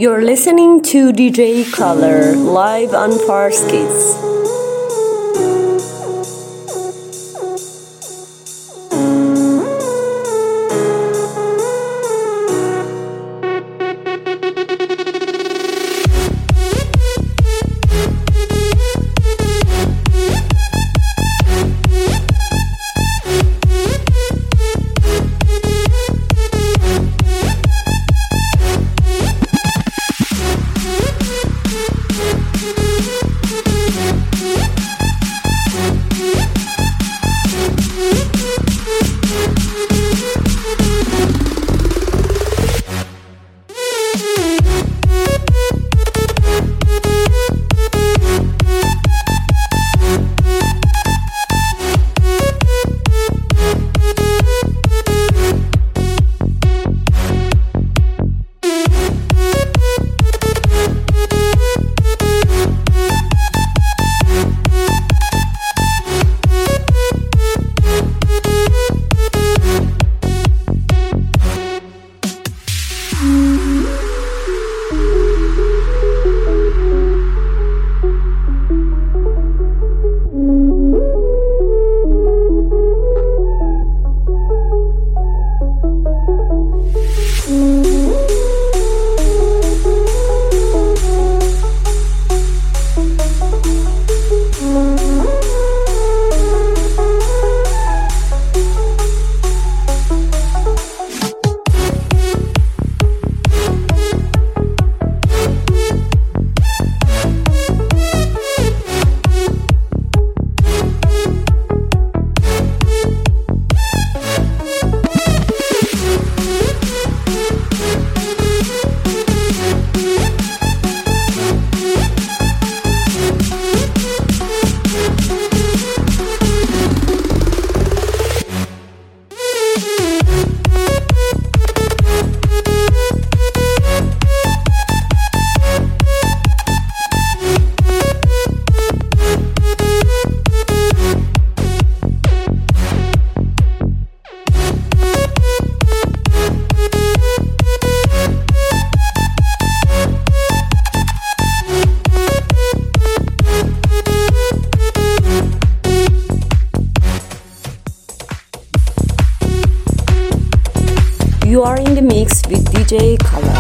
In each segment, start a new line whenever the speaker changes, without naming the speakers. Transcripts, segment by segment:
You're listening to DJ Color live on Fars Kids. You are in the mix with DJ Color.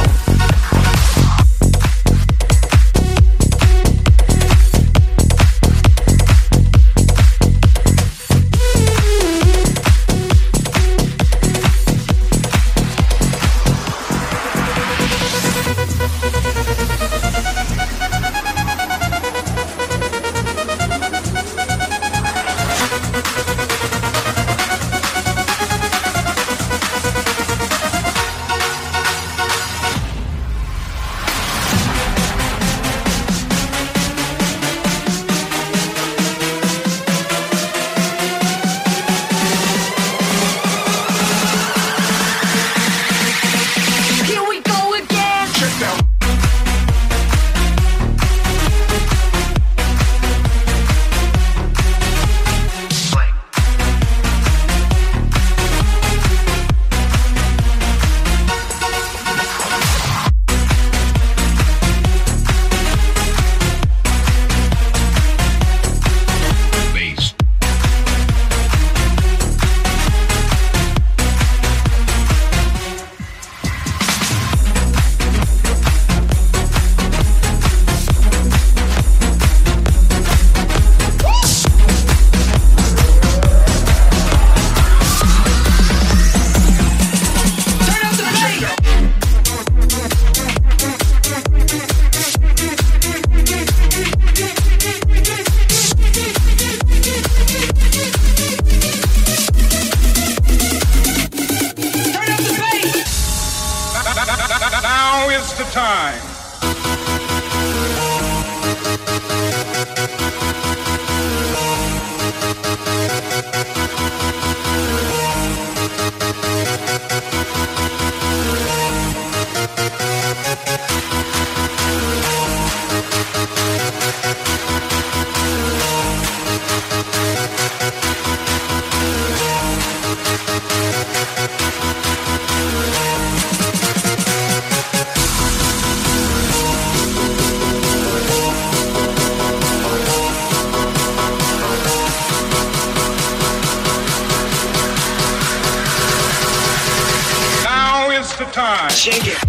Shake it.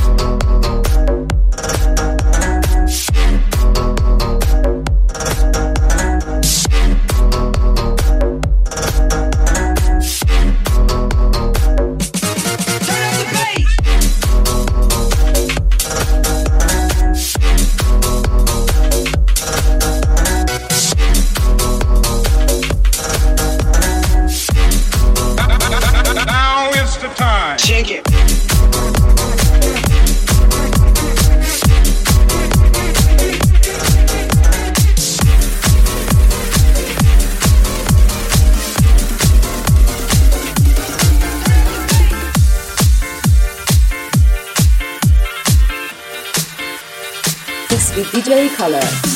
Shake it.
Mix with DJ Color.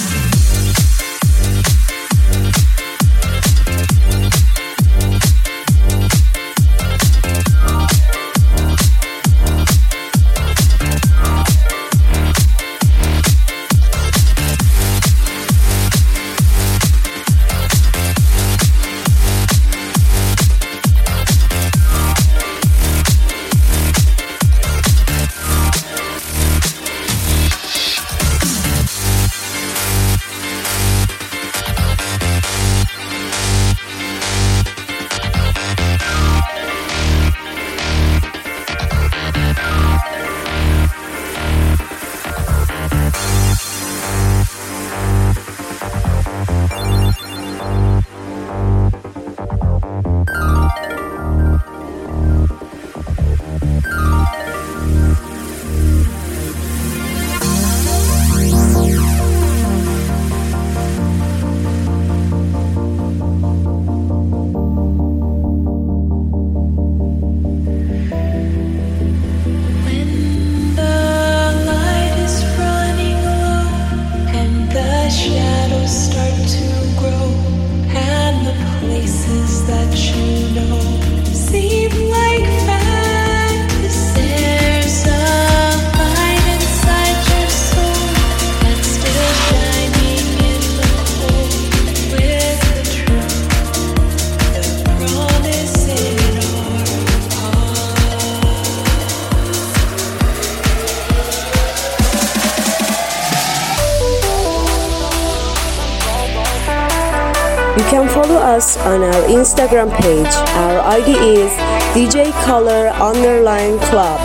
You can follow us on our Instagram page. Our ID is DJColor_Club.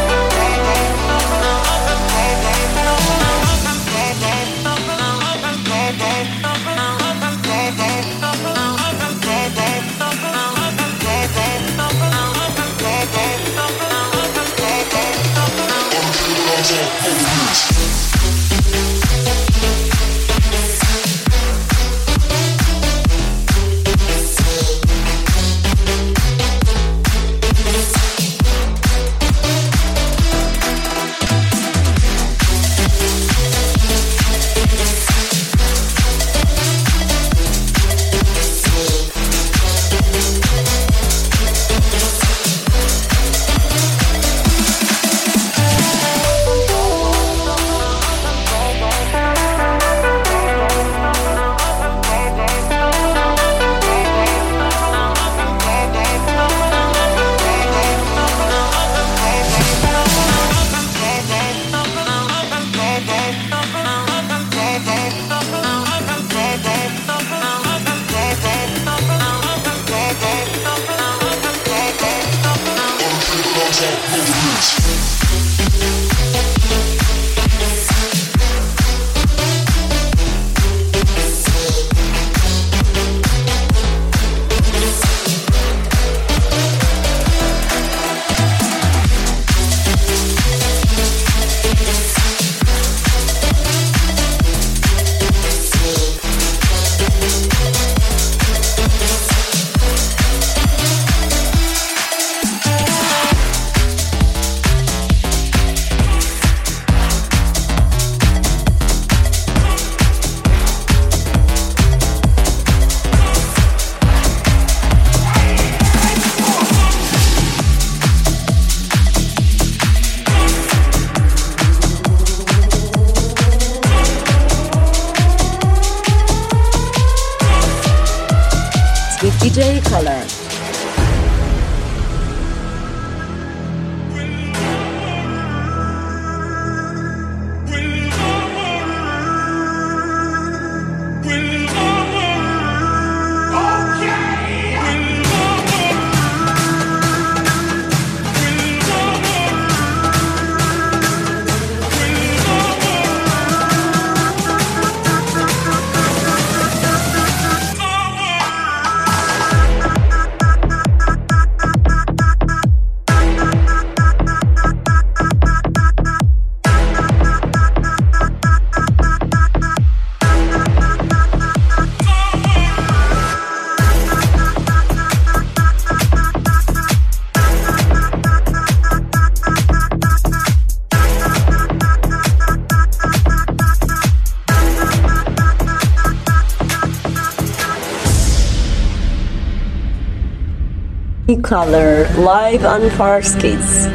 DJ Color. Color live on Farskids.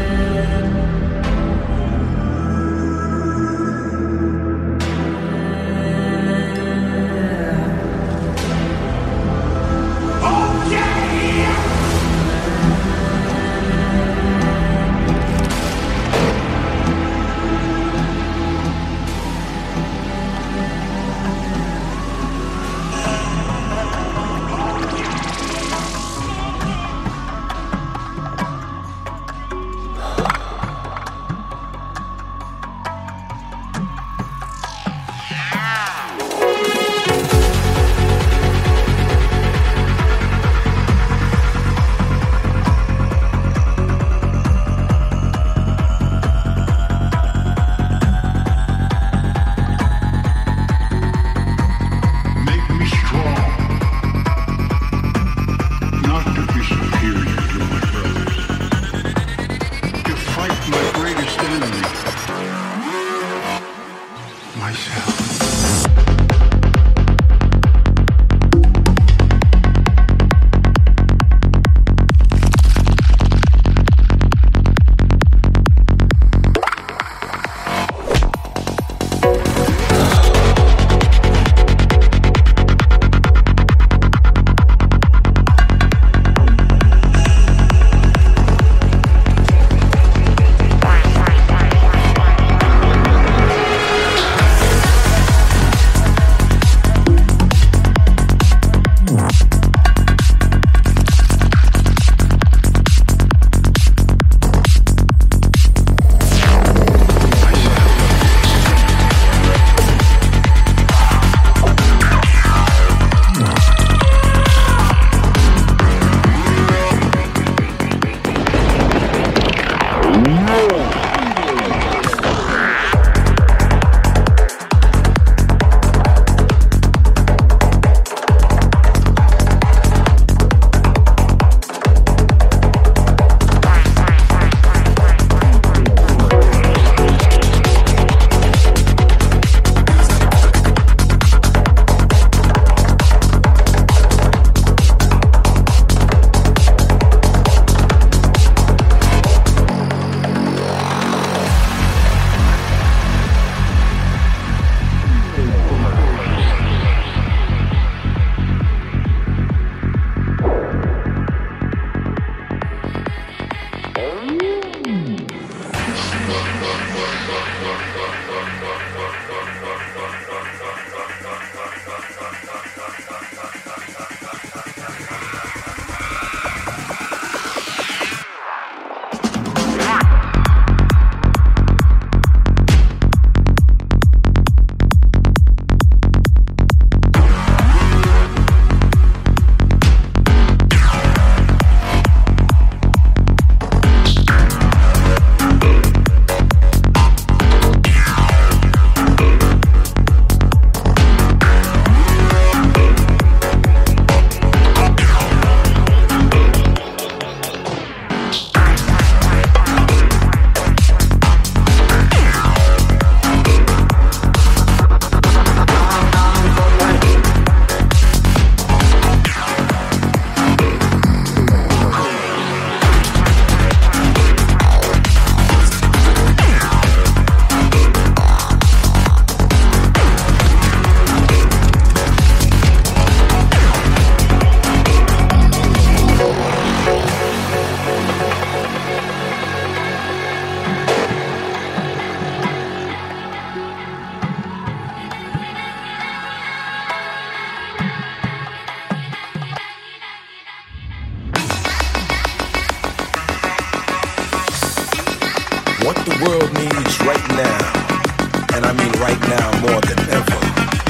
What the world needs right now, and I mean right now more than ever,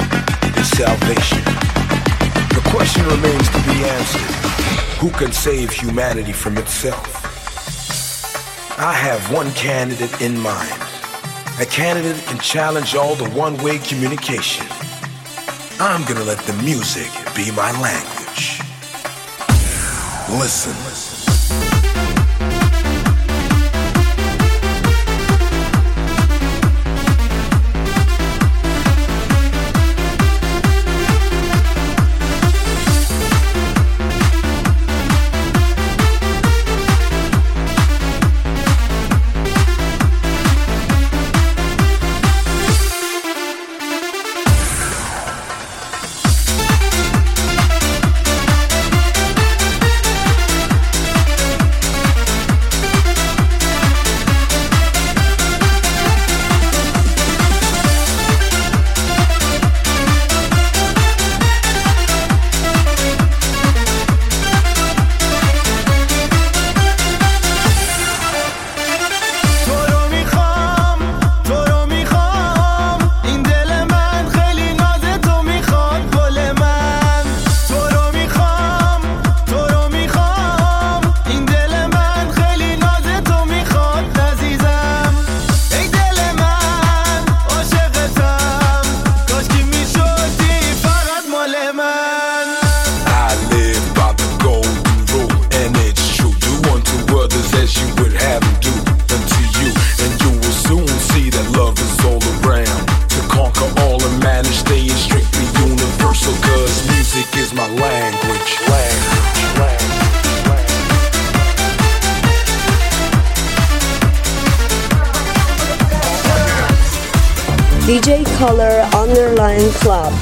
is salvation. The question remains to be answered. Who can save humanity from itself? I have one candidate in mind. A candidate that can challenge all the one-way communication. I'm gonna let the music be my language. Listen.
DJ Color Underline Club.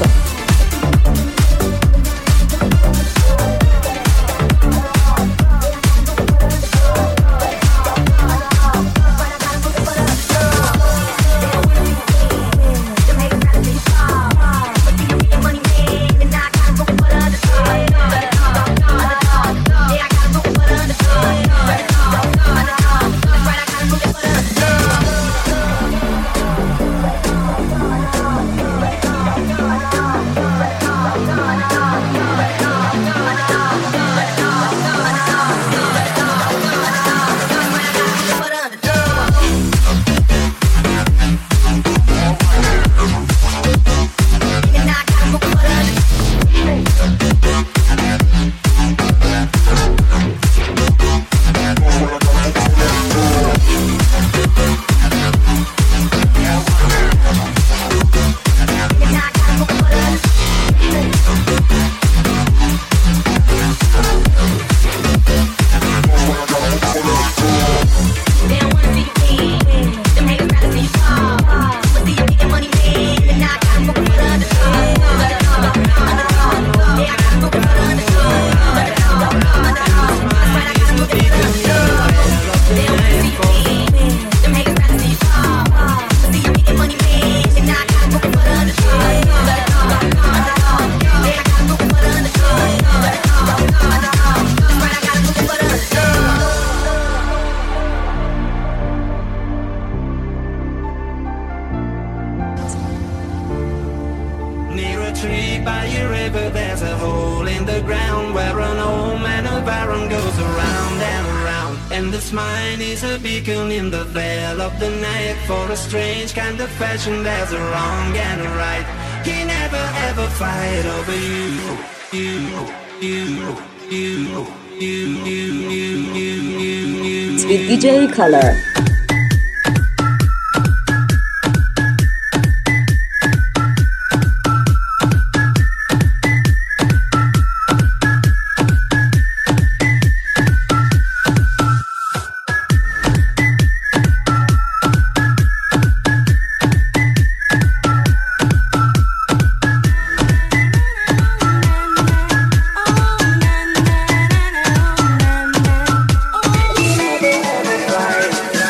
There's a wrong and a right. He never ever fight over
It's with DJ Color.
you.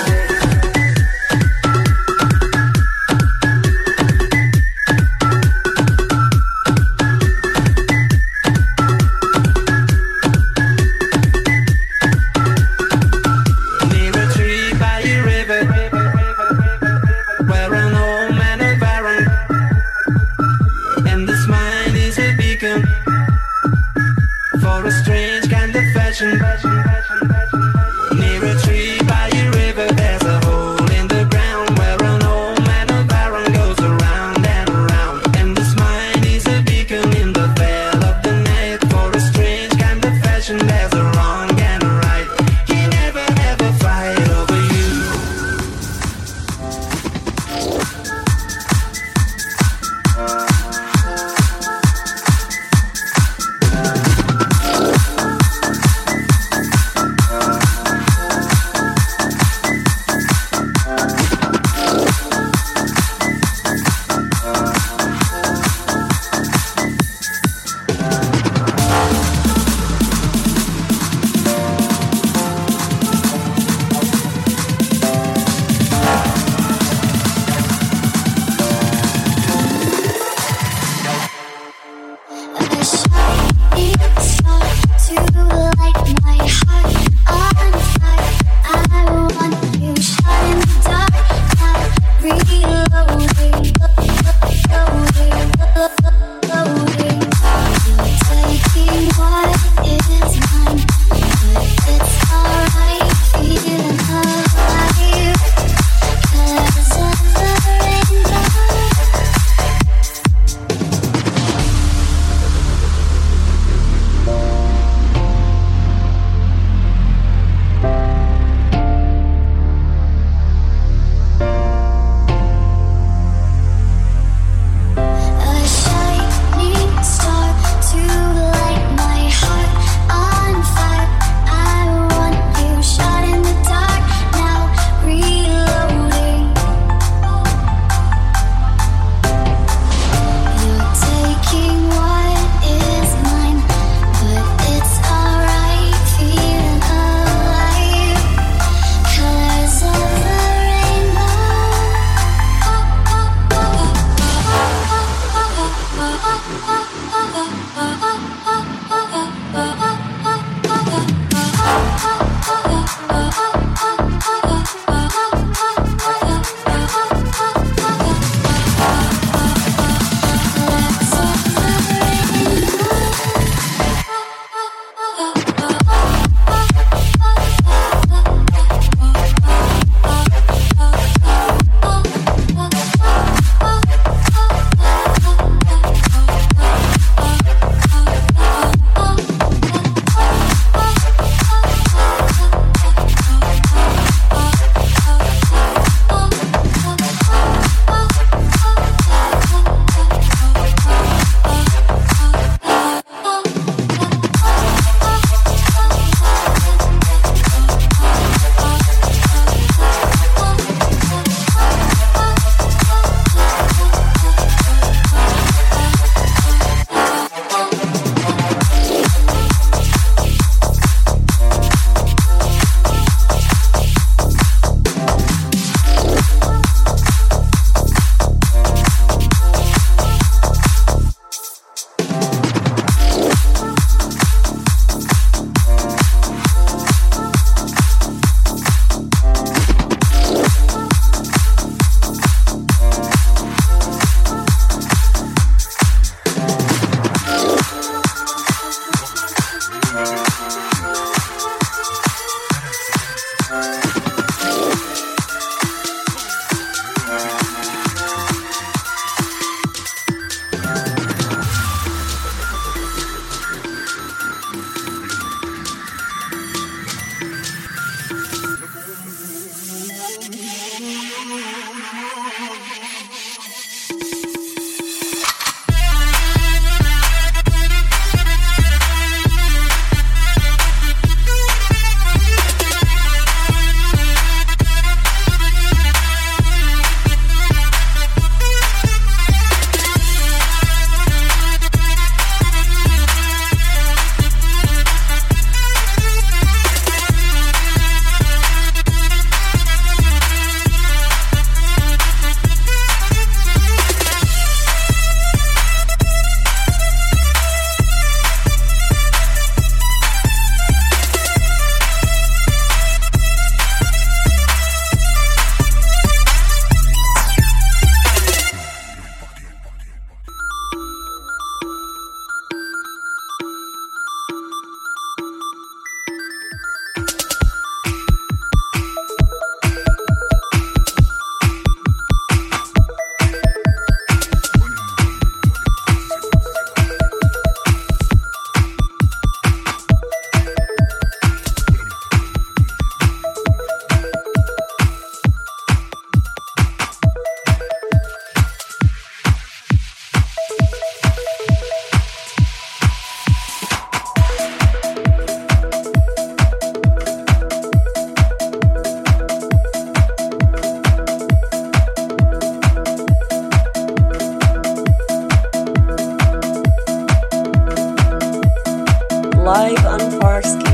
live on Farskis.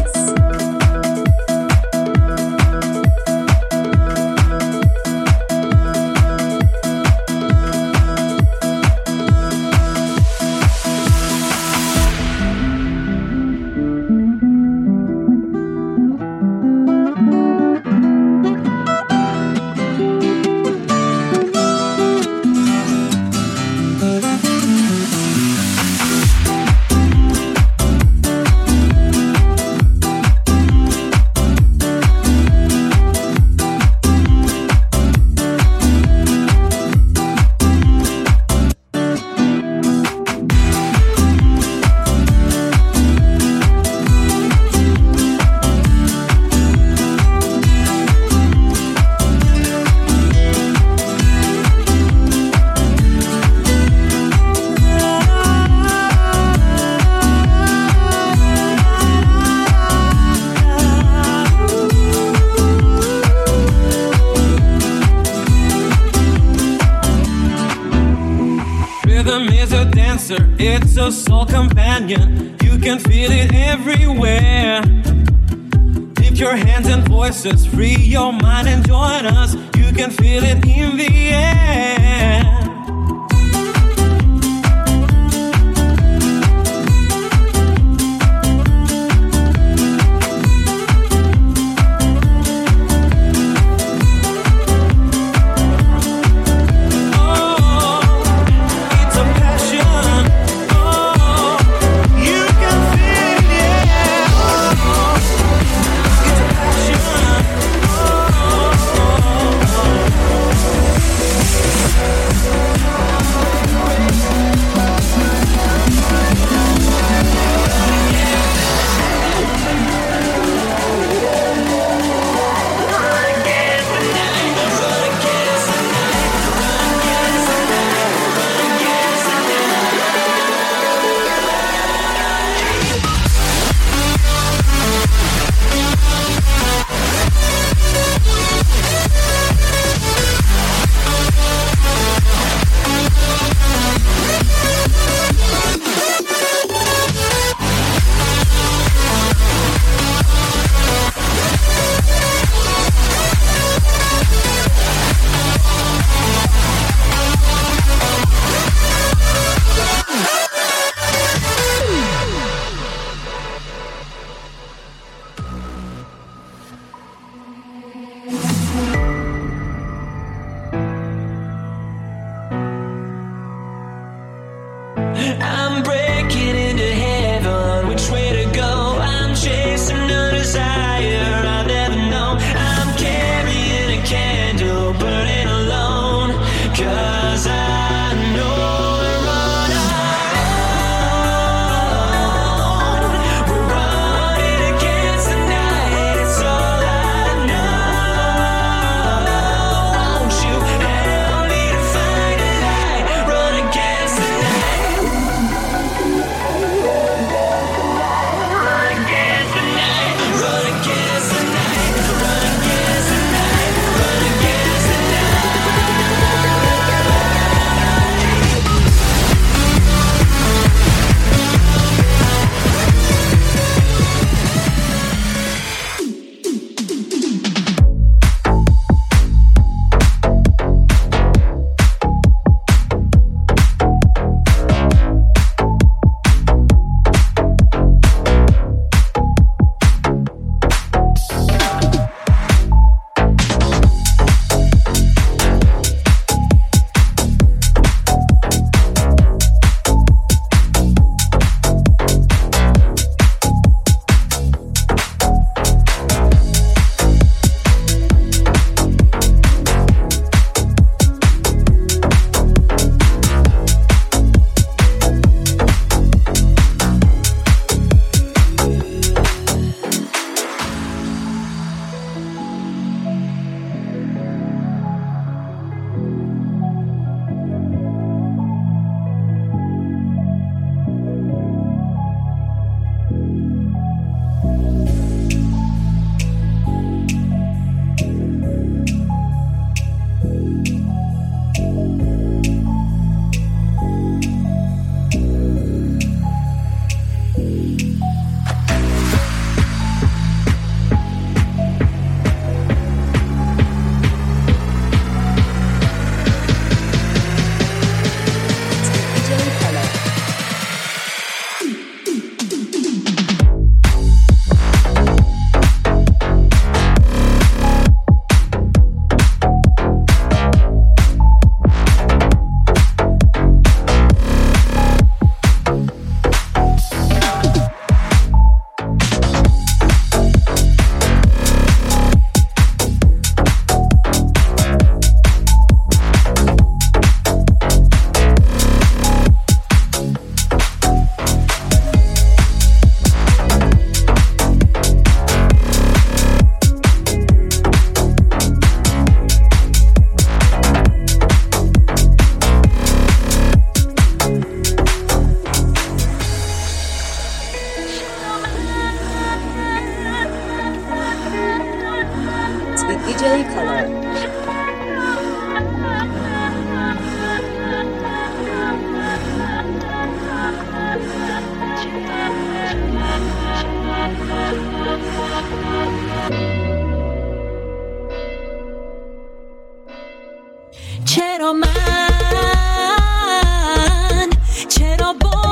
It's a soul companion, you can feel it everywhere. Lift your hands and voices, free your mind and join us. You can feel it in the air.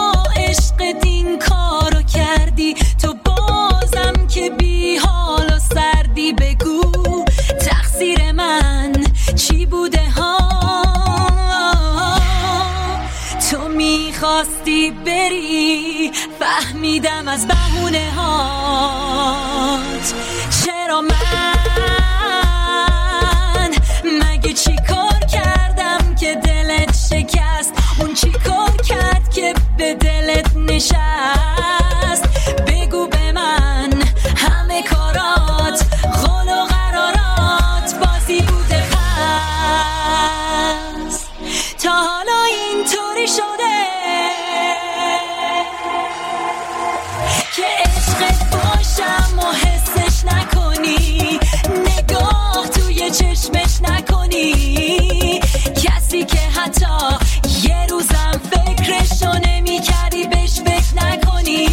عشقت این کارو کردی، تو بازم که بی حال و سردی. بگو تقصیر من چی بوده ها؟ تو میخواستی بری، فهمیدم از بهونه هات. چرا من مگه چی کار کردم که دلت شکست؟ اون چی کار کرد که به دلت نشست؟ بگو به من همه کارات قول و قرارات بازی بوده پس. تا حالا اینطوری شده که عشقت باشم و حسش نکنی، نگاه توی چشمش نکنی، کسی که حتی یه روزم فکرشو نمی کردی بهش فکر نکنی.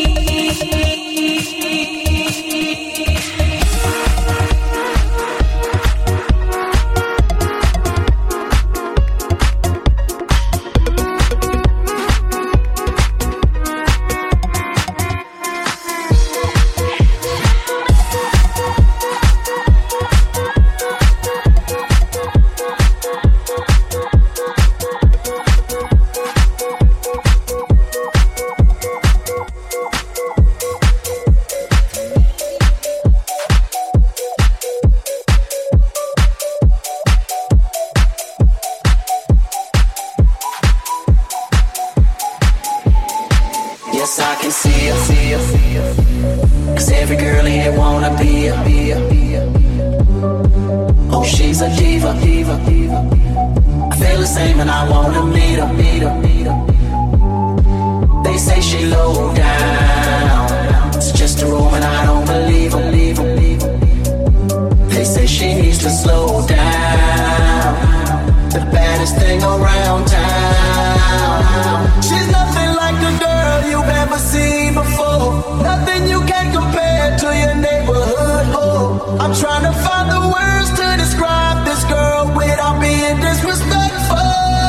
Yes, I can see her, 'cause every girl here wanna be her. Oh, she's a diva. I feel the same and I wanna meet her. They say she low down, it's just a room and I don't believe her. They say she needs to slow down, the baddest thing around town. She's nothing like a girl you've ever seen before, nothing you can compare to your neighborhood. Oh, I'm trying to find the words to describe this girl without being disrespectful.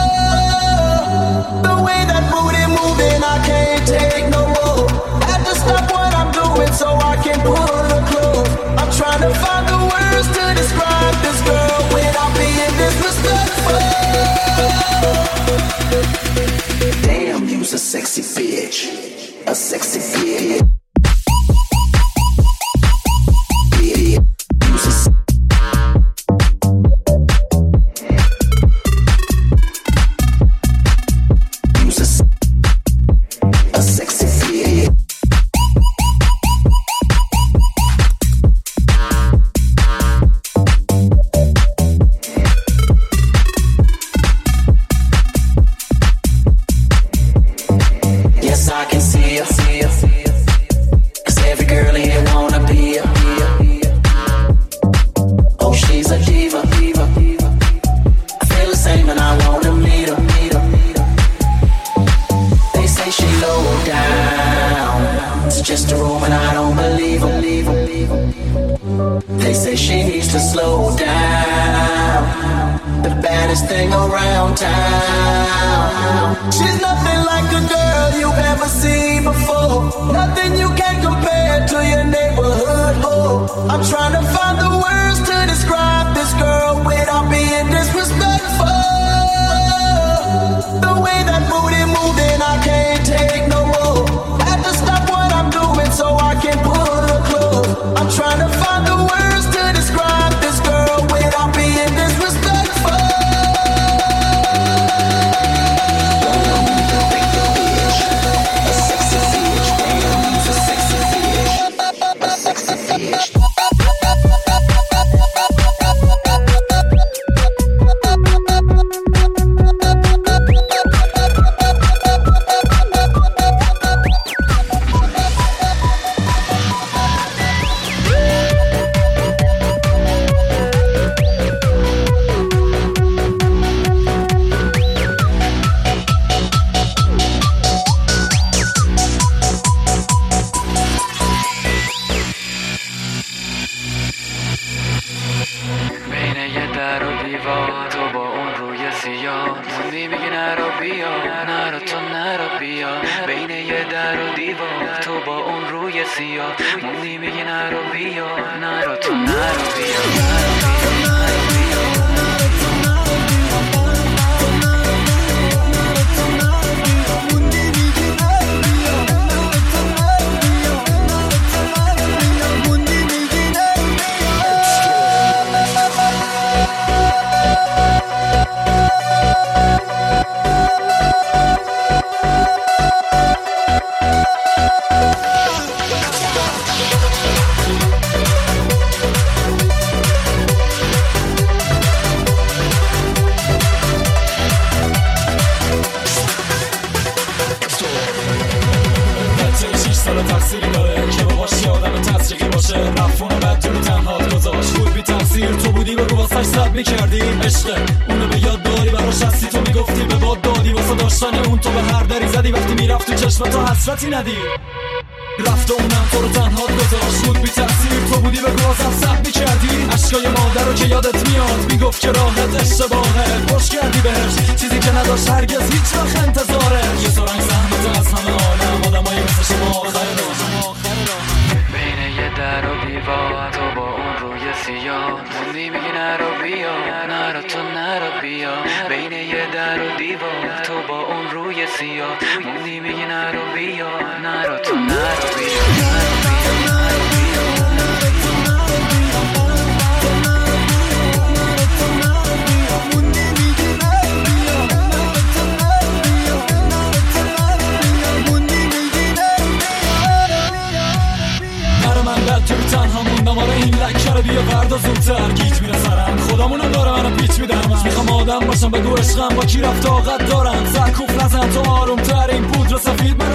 The way that booty moving, I can't take no more. Had to stop what I'm doing so I can pull her close. I'm trying to find the words to describe this girl without being disrespectful. Damn, you's a sexy bitch, a sexy bitch. They say she needs to slow down, the baddest thing around town. She's nothing like a girl you've ever seen before, nothing you can compare to your neighborhood. Oh, I'm trying to find the words to describe this girl without being disrespectful. The way that booty moving, I can't take no more. Had to stop what I'm doing so I can pull her close. I'm trying to find the words to describe this girl without being disrespectful. A sexy bitch, damn, you's a sexy bitch, a sexy bitch.
بین یه در و دیوار تو با اون روی سیاه موندی میگی نرو بیا نرو تو نرو بیا
تقصیری داره که باباش آدم تصریقی باشه رفت بعد تو تنهات گذاشت بود بی تقصیر تو بودی بگو واسش سب میکردی عشق اونو به یاد داری براش هستی تو میگفتی به باد دادی واسه داشتن اون تو به هر دری زدی وقتی میرفت تو چشم تو حسرتی ندی رفت اونم تو رو تنهات گذاشت بود بی تقصیر تو بودی بگو واسم سب میکردی عشقای مادر رو که یادت میاد میگفت که راحت اشتباهه خوش کردی بهش چیزی که نداشت هرگز هیچ وقت انتظاره یه سرنگ زحمت از همه عالم آدمایی مثل شما آخر
بین یه در و دیوار تو با اون روی سیاه موندی میگی نرو بیا نرو تو نرو بیا بین یه در و دیوار تو با اون روی سیاه موندی میگی نرو بیا نرو تو نرو بیا تنها موندم آره این لکه رو بیا فردا زودتر گیج میره سرم خودمونم داره منو پیچ میدم میخوام آدم باشم بگو عشقم با کی رفت طاقت دارم سرکوف نزن تو آرومتر این پودر سفید